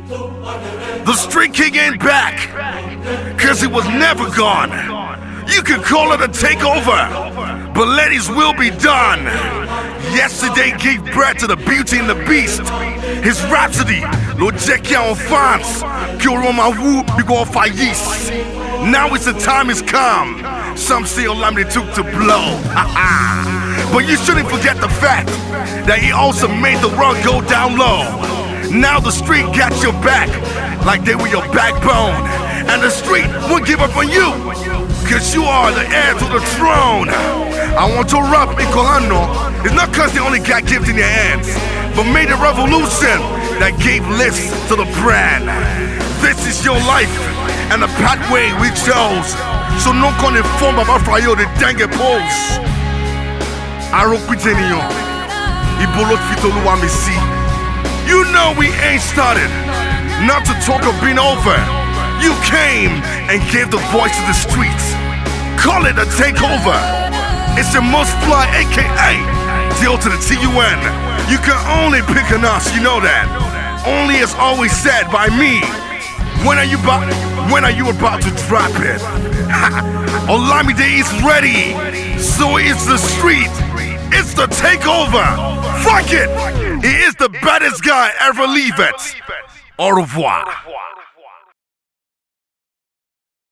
The Street King ain't back, cause he was never gone. You can call it a takeover, but let his will be done. Yesterday gave birth to the Beauty and the Beast. His Rhapsody, lo jẹ́ kí àwọn fans kí oró máa wú bí wọ́n fàyís. Now it's the time has come. Some say Olamide took to blow. But you shouldn't forget the fact that he also made the rug go down low. Now the street got your back like they were your backbone. And the street won't give up on you, cause you are the heir to the throne. I want to rap in Colano. It's not cause they only got gifts in their hands, but made a revolution that gave lists to the brand. This is your life and the pathway we chose. So no con inform Baba Frayo the dengue pose. Arokwiteniyo, Ibolot Fitoluwa Misi. You know we ain't started, not to talk of being over. You came and gave the voice to the streets. Call it a takeover. It's your most fly, aka deal to the TUN. You can only pick on us, you know that. Only is always said by me. When are you about to drop it? Olamide is ready. So it's the street. It's the takeover. Fuck it. He is the baddest guy ever leave it. Au revoir.